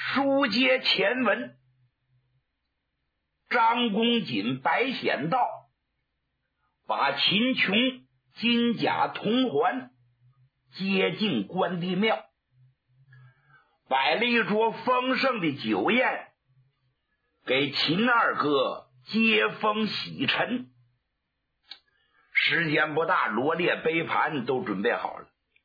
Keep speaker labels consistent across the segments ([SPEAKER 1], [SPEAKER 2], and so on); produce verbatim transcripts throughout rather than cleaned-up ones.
[SPEAKER 1] 书接前文，张公瑾、白显道把秦琼、金甲、铜环接进关帝庙，摆了一桌丰盛的酒宴，给秦二哥接风洗尘。时间不大，罗列杯盘都准备好了。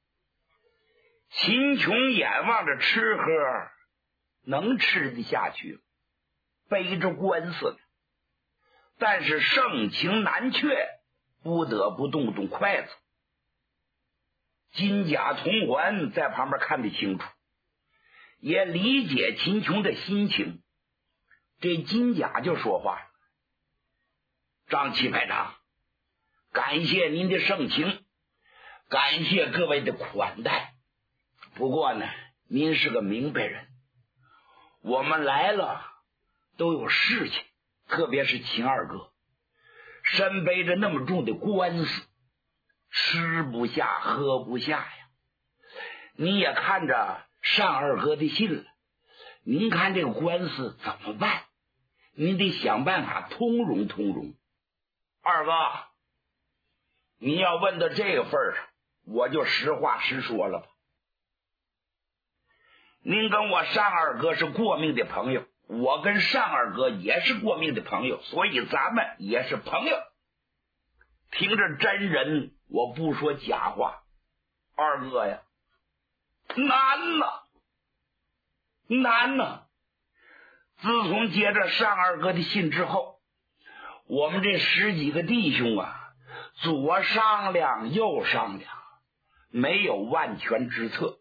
[SPEAKER 1] 秦琼眼望着吃喝，能吃得下去，背着官司呢，但是盛情难却，不得不动动筷子。金甲铜环在旁边看得清楚，也理解秦琼的心情。这金甲就说话了：张七排长，感谢您的盛情，感谢各位的款待。不过呢，您是个明白人，我们来了都有事情，特别是秦二哥身背着那么重的官司，吃不下喝不下呀。你也看着单二哥的信了，您看这个官司怎么办？您得想办法通融通融。二哥，你要问到这个份儿上，我就实话实说了吧。您跟我单二哥是过命的朋友，我跟单二哥也是过命的朋友，所以咱们也是朋友。听着真人，我不说假话。二哥呀，难呐，难呐！自从接着单二哥的信之后，我们这十几个弟兄啊，左商量右商量，没有万全之策。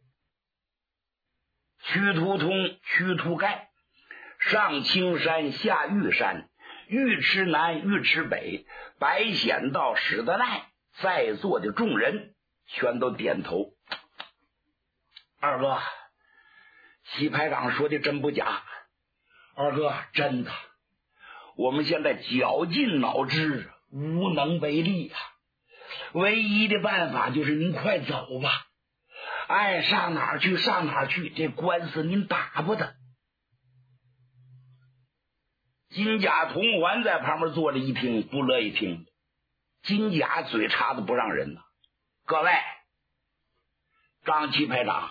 [SPEAKER 1] 屈突通、屈突盖，上青山下玉山，尉迟南、尉迟北，白显道、史德赖，在座的众人全都点头。二哥，西排长说的真不假，二哥真的，我们现在绞尽脑汁，无能为力啊！唯一的办法就是您快走吧，爱上哪儿去上哪儿去，这官司您打不得。金甲铜环在旁边坐着一听，不乐意听。金甲嘴插的不让人呢。各位，张七排长，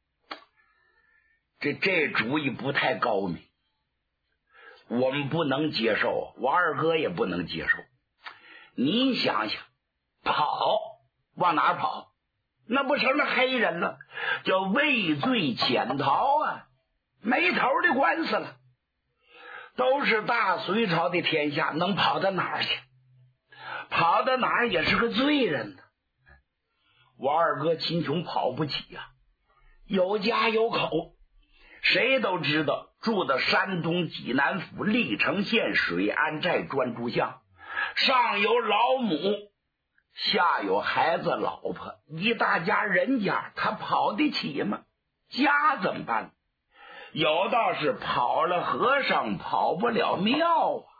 [SPEAKER 1] 这这主意不太高明，我们不能接受，我二哥也不能接受。您想想，跑往哪儿跑？那不成了黑人了，叫畏罪潜逃啊，没头的官司了。都是大隋朝的天下，能跑到哪儿去？跑到哪儿也是个罪人呢。我二哥秦琼跑不起呀、啊，有家有口，谁都知道住到山东济南府历城县水安寨专诸巷，上有老母，下有孩子老婆，一大家人家，他跑得起吗？家怎么办？有道是跑了和尚跑不了庙啊，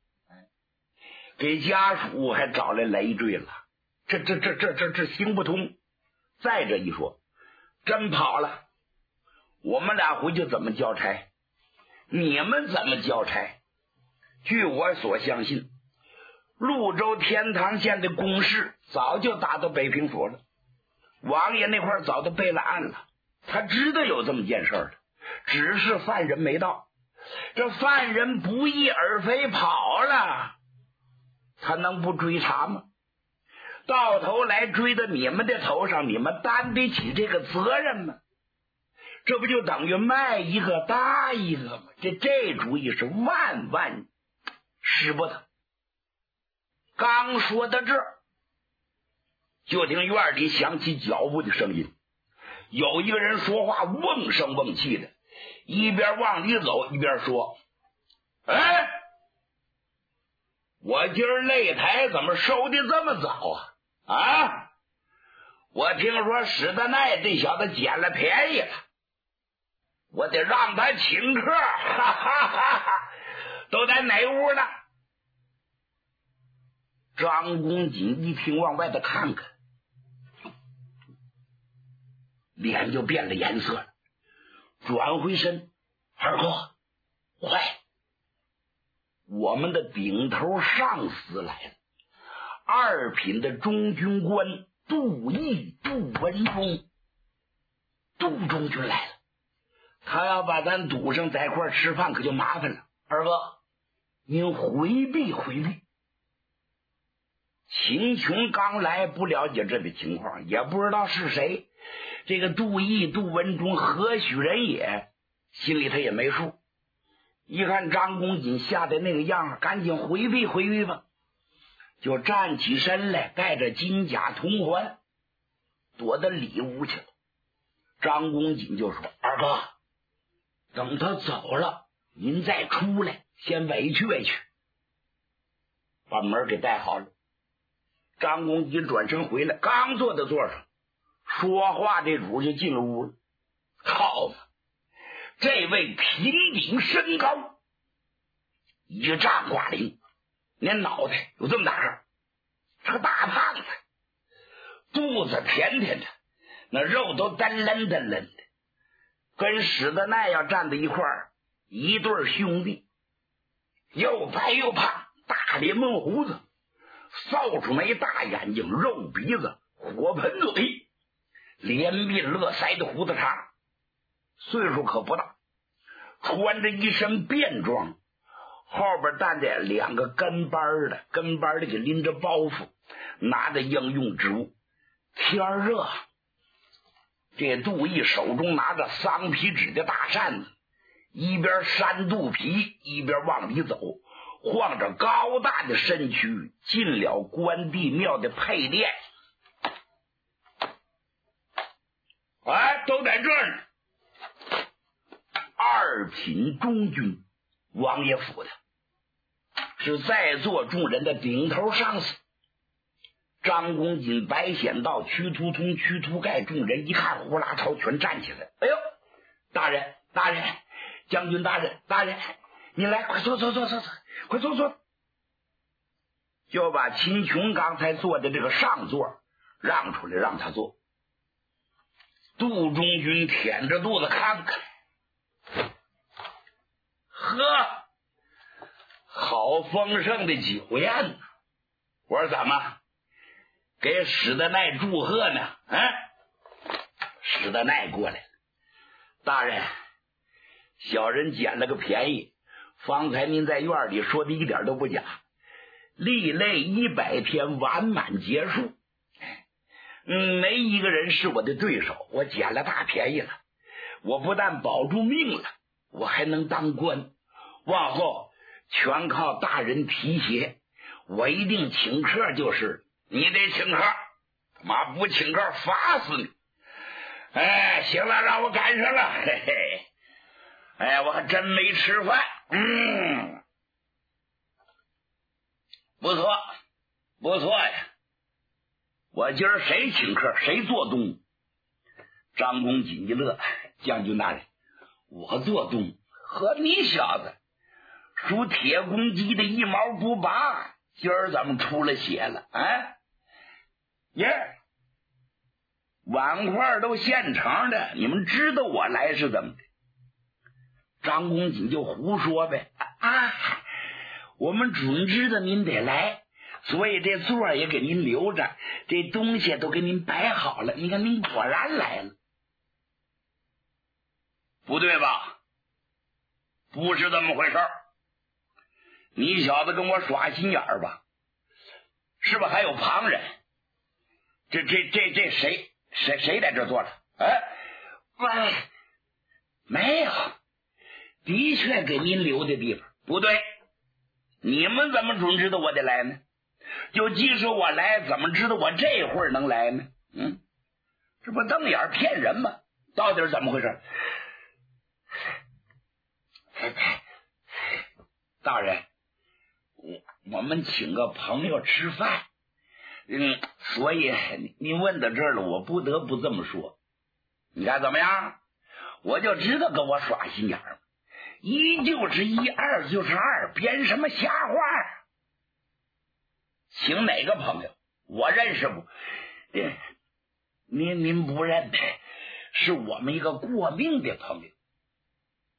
[SPEAKER 1] 给家属还找来累赘了，这这这这这这行不通。再者一说，真跑了，我们俩回去怎么交差？你们怎么交差？据我所相信，潞州天堂县的公事早就打到北平府了，王爷那块早就备了案了，他知道有这么件事了，只是犯人没到。这犯人不翼而飞跑了，他能不追查吗？到头来追到你们的头上，你们担得起这个责任吗？这不就等于卖一个搭一个吗？这这主意是万万使不得。刚说到这儿，就听院里响起脚步的声音，有一个人说话瓮声瓮气的，一边往里走一边说：哎，我今儿擂台怎么收的这么早啊？啊！我听说史德奈这小子捡了便宜了，我得让他请客，哈哈哈哈！都在哪屋呢？张公瑾一听，往外头看看，脸就变了颜色了，转回身二哥，快！我们的顶头上司来了，二品的中军官杜毅、杜文忠。杜中军来了，他要把咱堵上，在一块吃饭可就麻烦了。二哥，您回避回避。秦琼刚来，不了解这个情况，也不知道是谁。这个杜毅、杜文忠何许人也，心里他也没数。一看张公瑾吓得那个样，赶紧回避回避吧，就站起身来，带着金甲铜环，躲到里屋去了。张公瑾就说：“二哥，等他走了，您再出来，先委屈委屈。”把门给带好了。张公瑾转身回来，刚坐在座上，说话这主就进了屋了。好嘛，这位平顶身高，一丈挂零，连脑袋有这么大个，是个大胖子，肚子甜甜的，那肉都单抡单抡的，跟史德奈要站在一块儿，一对兄弟，又白又胖，大脸闷胡子，扫帚眉，大眼睛，肉鼻子，火盆嘴，连鬓络腮的胡子茬，岁数可不大，穿着一身便装，后边站着两个跟班的，跟班的给拎着包袱，拿着应用之物。天热，这杜毅手中拿着桑皮纸的大扇子，一边扇肚皮，一边往里走，晃着高大的身躯进了关帝庙的配殿。哎，都在这儿呢。二品中军王爷府的，是在座众人的顶头上司。张公瑾、白显道、屈突通、屈突盖众人一看，呼啦朝全站起来。哎呦，大人，大人，将军大人，大人，你来，快坐坐坐坐坐，快坐坐。就把秦琼刚才坐的这个上座让出来，让他坐。杜中军舔着肚子看看，呵，好丰盛的酒宴呢！我说怎么给史德奈祝贺呢？啊，史德奈过来了，大人，小人捡了个便宜，方才您在院里说的一点都不假，历累一百天完满结束，嗯，没一个人是我的对手，我捡了大便宜了，我不但保住命了，我还能当官，往后全靠大人提携，我一定请客就是。你得请客，妈不请客罚死你！哎，行了，让我赶上了，嘿嘿。哎，我还真没吃饭，嗯，不错，不错呀。我今儿谁请客谁做东。张公瑾一乐，将军大人，我做东，和你小子属铁公鸡的一毛不拔，今儿怎么出了血了啊？耶、yeah ，碗筷都现成的，你们知道我来是怎么的？张公瑾就胡说呗啊！我们准知道您得来，所以这座也给您留着，这东西都给您摆好了。你看您果然来了，不对吧？不是这么回事，你小子跟我耍心眼儿吧？是不是还有旁人？这这这这谁谁谁在这坐着？哎，喂，没有，的确给您留的地方。不对，你们怎么准知道我得来呢？就即使我来，怎么知道我这会儿能来呢？嗯，这不瞪眼骗人吗？到底是怎么回事？大人，我我们请个朋友吃饭。嗯，所以您问到这儿了，我不得不这么说。你看怎么样？我就知道跟我耍心眼儿，一就是一，二就是二，编什么瞎话？请哪个朋友？我认识不？您您不认得，是我们一个过命的朋友。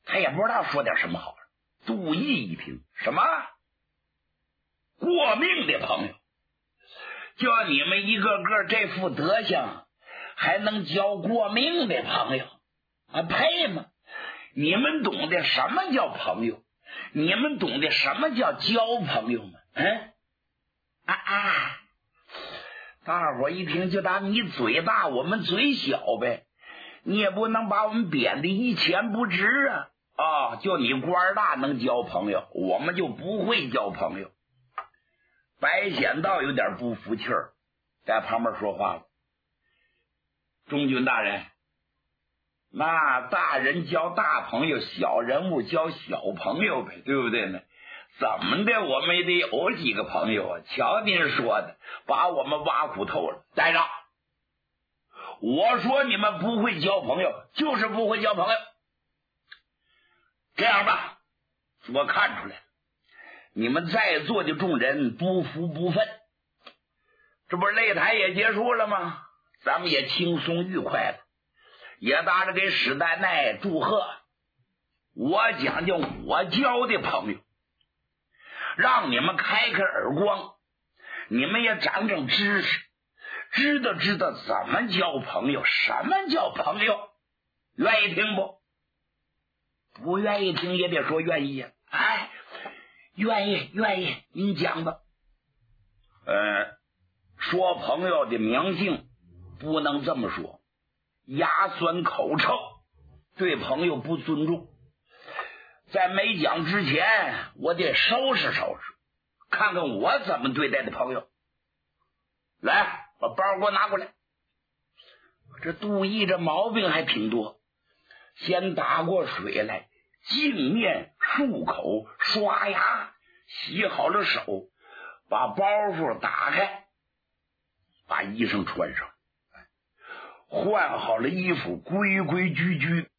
[SPEAKER 1] 他也不知道说点什么好。杜毅一听，什么过命的朋友，叫你们一个个这副德行，还能交过命的朋友啊？配吗？你们懂得什么叫朋友？你们懂得什么叫交朋友吗？嗯啊啊！大伙一听就当你嘴大，我们嘴小呗，你也不能把我们贬得一钱不值啊！啊，就你官大能交朋友，我们就不会交朋友。白显道有点不服气儿，在旁边说话了：“中军大人，那大人交大朋友，小人物交小朋友呗，对不对呢？怎么的，我们也得有几个朋友啊！瞧您说的，把我们挖苦透了。带上，我说你们不会交朋友，就是不会交朋友。这样吧，我看出来了，你们在座的众人不服不忿，这不是擂台也结束了吗？咱们也轻松愉快了，也搭着给史丹奈祝贺。我讲究我交的朋友，让你们开开耳光，你们也长长知识，知道知道怎么交朋友，什么叫朋友。愿意听不？不愿意听也得说愿意呀。哎，愿意愿意，您讲吧。呃，说朋友的名姓不能这么说，牙酸口臭，对朋友不尊重。在没讲之前，我得收拾收拾，看看我怎么对待的朋友。来，把包给我拿过来。这杜毅这毛病还挺多，先打过水来，净面漱口，刷牙，洗好了手，把包袱打开，把衣裳穿上，换好了衣服，规规矩矩。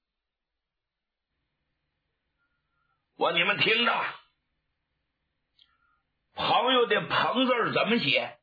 [SPEAKER 1] 我你们听着，朋友的朋字怎么写？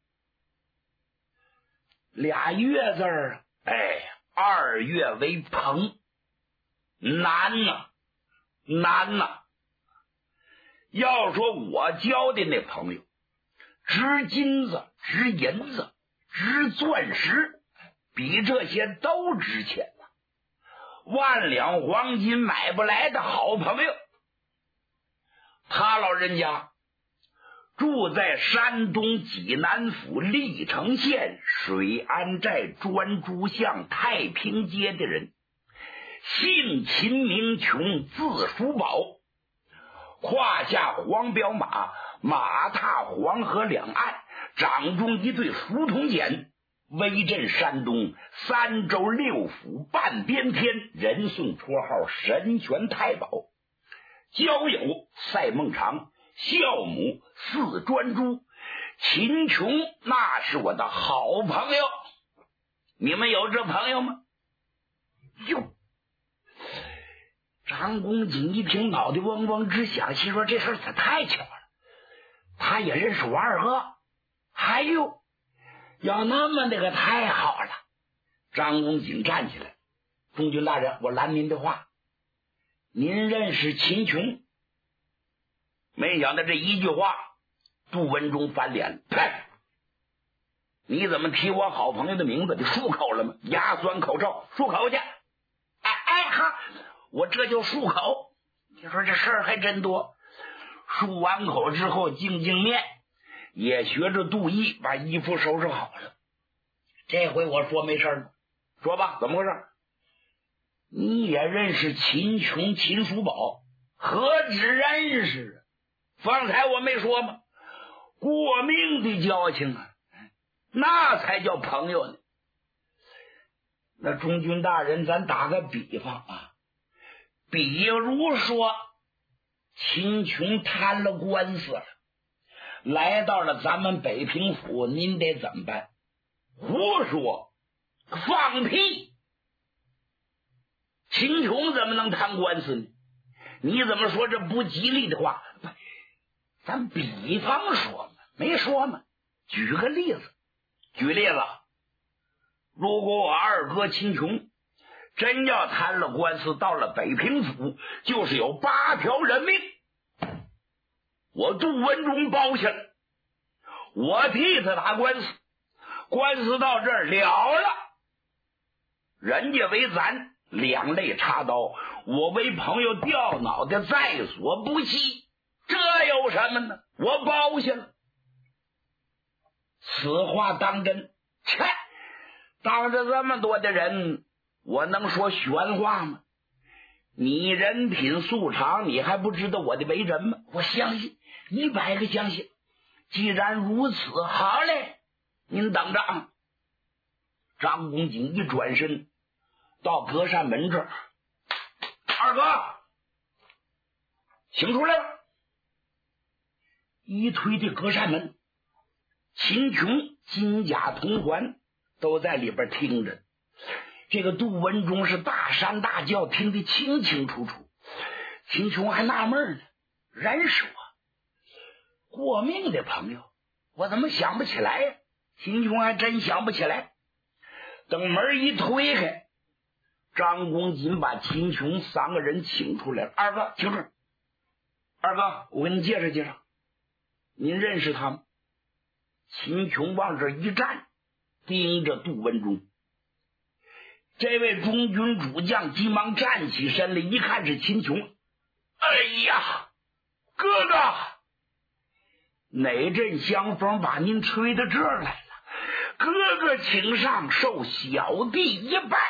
[SPEAKER 1] 俩月字儿，哎，二月为朋，难呐、啊，难呐、啊！要说我交的那朋友，值金子，值银子，值钻石，比这些都值钱呐、啊！万两黄金买不来的好朋友。他老人家住在山东济南府历城县水安寨专诸巷太平街的人，姓秦名琼，字叔宝，胯下黄骠马，马踏黄河两岸，掌中一对熟铜锏，威震山东三州六府半边天，人送绰号神拳太保。交友赛孟尝，孝母四专诸，秦琼那是我的好朋友。你们有这朋友吗？哟，张公瑾一听，脑袋嗡嗡直响，心说这事儿可太巧了，他也认识王二哥。哎呦，要那么那个太好了。张公瑾站起来，中军大人，我拦您的话，您认识秦琼？没想到这一句话，杜文忠翻脸了。呸！你怎么提我好朋友的名字？你漱口了吗？牙酸口臭，漱口去！哎哎哈，我这就漱口。你说这事儿还真多。漱完口之后，净净面，也学着杜毅把衣服收拾好了。这回我说没事了，说吧，怎么回事？你也认识秦琼、秦叔宝？何止认识啊！方才我没说吗？过命的交情啊，那才叫朋友呢。那中军大人，咱打个比方啊，比如说秦琼摊了官司了，来到了咱们北平府，您得怎么办？胡说，放屁！秦琼怎么能摊官司呢？你怎么说这不吉利的话？咱比方说嘛，没说嘛。举个例子，举例子，如果我二哥秦琼真要谈了官司，到了北平府，就是有八条人命，我杜文忠包下了，我替他打官司，官司到这儿了了，人家为咱两肋插刀，我为朋友掉脑袋，在所不惜，这有什么呢？我包下了。此话当真？切，当着这么多的人，我能说玄话吗？你人品素常，你还不知道我的为人吗？我相信，一百个相信。既然如此，好嘞，您等着啊！张公瑾一转身到隔扇门这儿，二哥，请出来了。一推这隔扇门，秦琼、金甲同环都在里边听着。这个杜文忠是大山大叫，听得清清楚楚。秦琼还纳闷呢，人是我过命的朋友，我怎么想不起来呀？秦琼还真想不起来。等门一推开，张公瑾把秦琼三个人请出来了。二哥，请这。二哥，我给你介绍介绍，您认识他吗？秦琼往这一站，盯着杜文忠。这位中军主将急忙站起身来，一看是秦琼。哎呀，哥哥，哪阵香风把您吹到这儿来了？哥哥请上，受小弟一拜。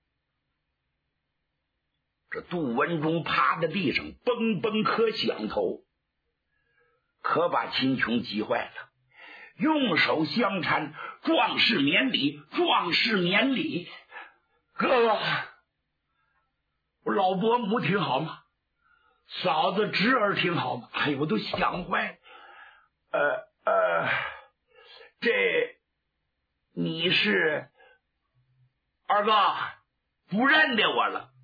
[SPEAKER 1] 这杜文忠趴在地上蹦蹦磕响头，可把秦琼急坏了，用手相搀，壮士免礼，壮士免礼。哥哥，我老伯母挺好吗？嫂子侄儿挺好吗？哎呦，我都想坏了。呃呃，这你是二哥不认得我了？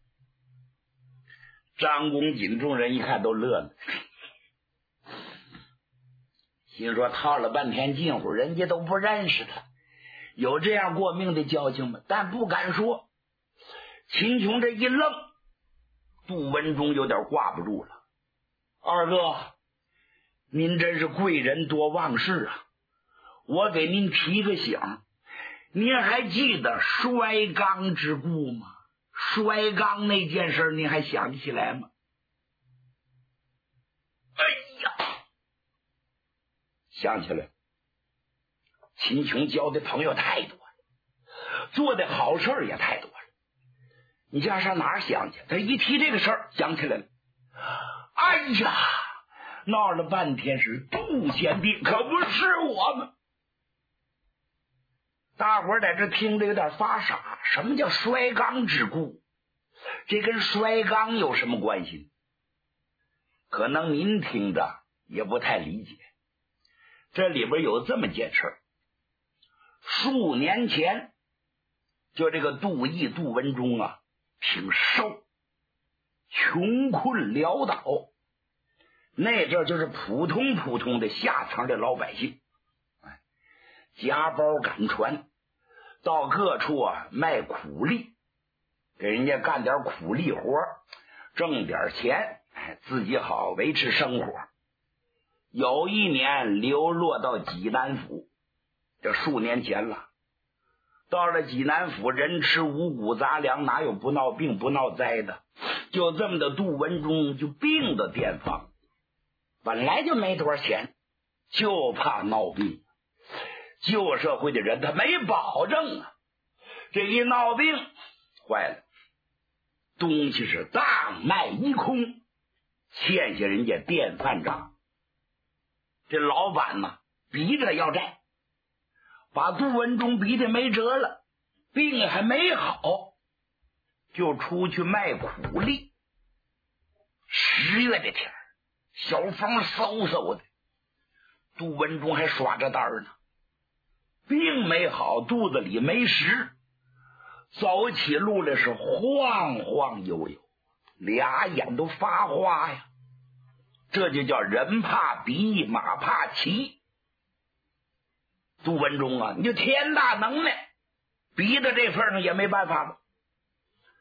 [SPEAKER 1] 张公瑾众人一看都乐了，心说套了半天近乎，人家都不认识他，有这样过命的交情吗？但不敢说。秦琼这一愣，杜文忠有点挂不住了。二哥，您真是贵人多忘事啊！我给您提个醒，您还记得摔缸之故吗？摔缸那件事您还想得起来吗？哎呀，想起来了。秦琼交的朋友太多了，做的好事也太多了，你叫上哪儿想去？他一提这个事儿想起来了。哎呀，闹了半天是杜贤弟，可不是我们。大伙儿在这听着有点发傻，什么叫摔缸之故？这跟摔缸有什么关系？可能您听着也不太理解。这里边有这么件事儿，数年前就这个杜毅杜文忠啊，挺瘦，穷困潦倒，那阵就是普通普通的下层的老百姓，夹包赶船，到各处啊卖苦力，给人家干点苦力活，挣点钱，自己好维持生活。有一年流落到济南府，这数年前了。到了济南府，人吃五谷杂粮，哪有不闹病不闹灾的？就这么的，杜文忠就病的殿方，本来就没多少钱，就怕闹病。旧社会的人他没保证啊，这一闹病坏了，东西是大卖一空，欠下人家电饭账。这老板呢逼着要债，把杜文忠逼得没辙了，病还没好，就出去卖苦力。十月的天，小风嗖嗖的，杜文忠还耍着单呢，病没好，肚子里没食，走起路来是晃晃悠悠，俩眼都发花呀。这就叫人怕逼，马怕骑。杜文忠啊，你就天大能耐，逼到这份上也没办法了。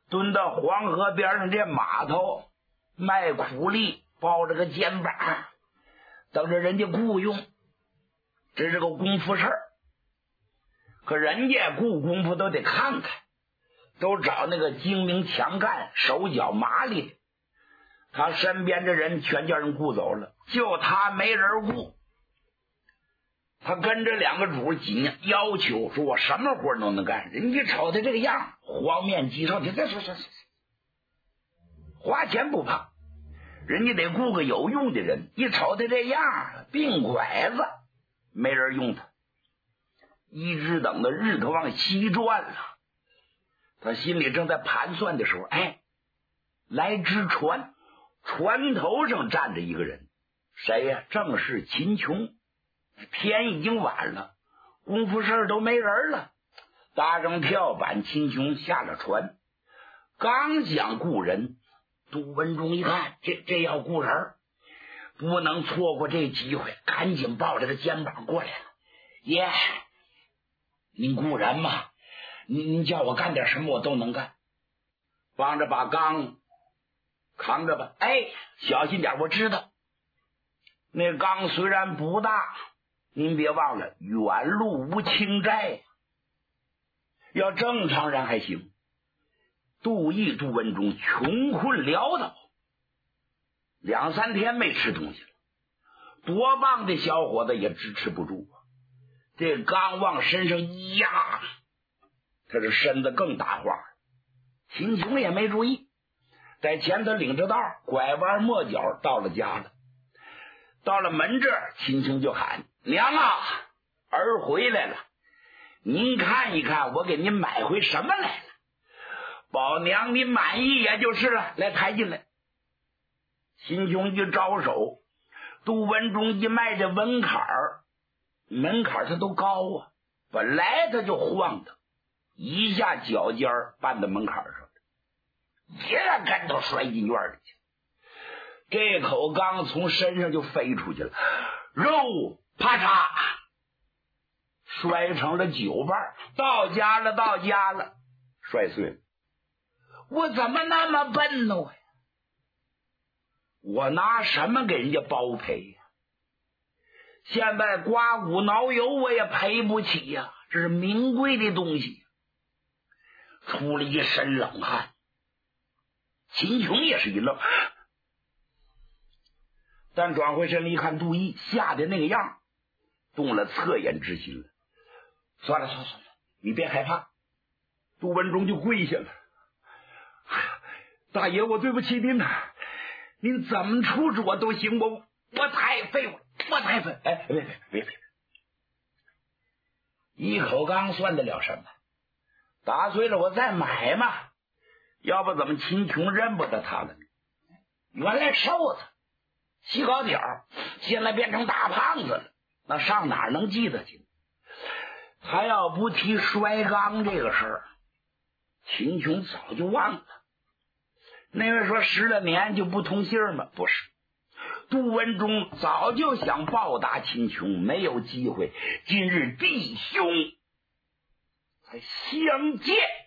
[SPEAKER 1] 蹲到黄河边上这码头卖苦力，抱着个肩膀等着人家雇佣，这是个功夫事儿。可人家雇功夫都得看看，都找那个精明强干手脚麻利，他身边的人全叫人雇走了，就他没人雇。他跟着两个主紧要求说，我什么活都能干。人家瞅他这个样，黄面鸡瘦，你再说说说，花钱不怕，人家得雇个有用的人。一瞅他这样，病拐子，没人用他。一直等到日头往西转了，他心里正在盘算的时候，哎，来只船，船头上站着一个人，谁呀？正是秦琼。天已经晚了，功夫事儿都没人了，搭上跳板，秦琼下了船，刚想雇人，杜文忠一看，这这要雇人，不能错过这机会，赶紧抱着个肩膀过来了。爷，您雇人嘛，您您叫我干点什么我都能干，帮着把缸扛着吧。哎，小心点，我知道。那缸虽然不大，您别忘了，远路无轻债，要正常人还行。杜毅、杜文忠穷困潦倒，两三天没吃东西了，多棒的小伙子也支持不住。这刚往身上一压，他这身子更大化了。秦琼也没注意，在前头领着道，拐弯抹角到了家了。到了门这儿，秦琼就喊：娘啊，儿回来了，您看一看我给您买回什么来了，宝娘您满意也就是了，来抬进来。秦琼一招手，杜文忠一迈着门槛儿，门槛他都高啊，本来他就晃荡，一下脚尖绊到门槛上了，一个跟头摔进院里去。这口缸从身上就飞出去了，肉啪嚓摔成了九瓣，到家了到家了，摔碎了。我怎么那么笨呢？我呀，我拿什么给人家包赔呀？现在刮骨挠油我也赔不起呀，这是名贵的东西。出了一身冷汗，秦琼也是一愣，但转回身来一看，杜毅吓得那个样，动了恻隐之心了。算了算了算了，你别害怕。杜文忠就跪下了，哎呀，大爷，我对不起您呐，您怎么处置我都行，我我太废物，我太废。哎，别别别别，一口缸算得了什么？打碎了我再买嘛，要不怎么秦琼认不得他了呢？原来瘦子细高点儿，现在变成大胖子了，那上哪儿能记得去？他要不提摔缸这个事儿，秦琼早就忘了。那位说十来年就不通信吗？不是，杜文忠早就想报答秦琼，没有机会，今日弟兄才相见。